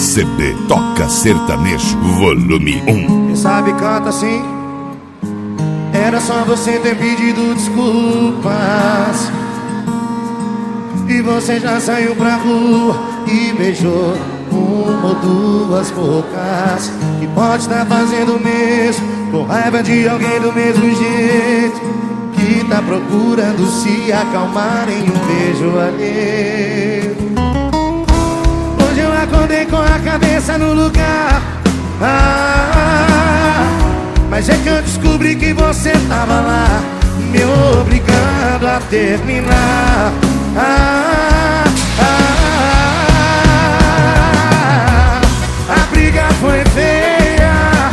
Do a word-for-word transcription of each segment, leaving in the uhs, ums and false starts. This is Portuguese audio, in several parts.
C D Toca Sertanejo, volume um. Quem sabe canta assim. Era só você ter pedido desculpas e você já saiu pra rua e beijou uma ou duas bocas. Que pode estar fazendo o mesmo, com raiva de alguém do mesmo jeito, que tá procurando se acalmar em um beijo alheio. Hoje eu acordei com a cabeça no lugar, ah, mas é que eu descobri que você tava lá, me obrigando a terminar. Ah, ah, ah, a briga foi feia,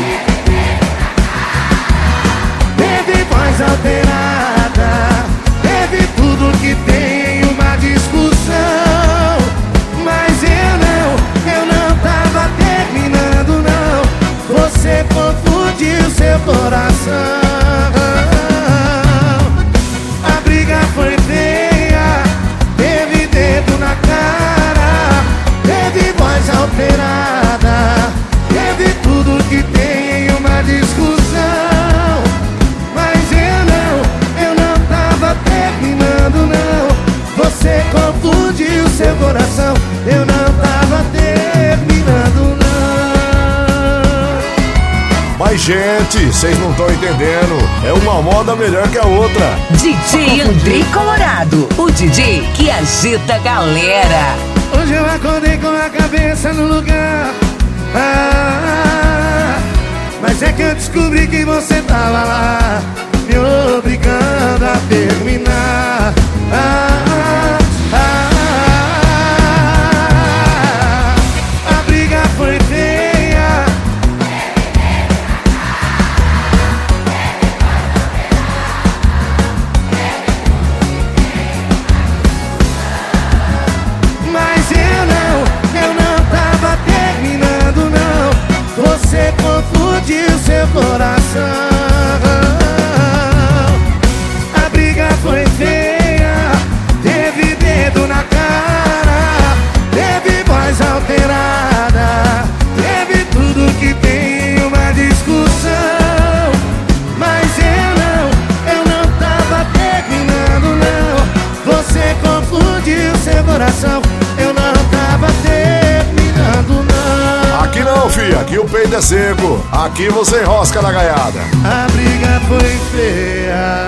teve voz alterada, teve tudo que tem em uma discussão. Mas eu não, eu não tava terminando não. Você confundiu seu coração. A briga foi feia, teve dedo na cara, teve voz alterada, teve tudo que tem em uma discussão. Mas eu não, eu não tava terminando não. Você confundiu seu coração. Eu não tava terminando não. Mas gente, vocês não estão entendendo. É uma moda melhor que a outra. D J Andrei Colorado, o D J que agita a galera. Hoje eu acordei com a cabeça no lugar, ah, mas é que eu descobri que você tava lá, me obrigando a terminar. Ah, ah, ah, a briga foi feia, mas eu não, eu não tava terminando não. Você confundiu seu coração. A briga foi feia, teve dedo na cara, teve voz alterada, teve tudo que tem em uma discussão. Mas eu não, eu não tava terminando não. Você confundiu seu coração. Eu não tava terminando não. Aqui não, filha, aqui o peito é seco. Aqui você enrosca na gaiada. A briga foi feia.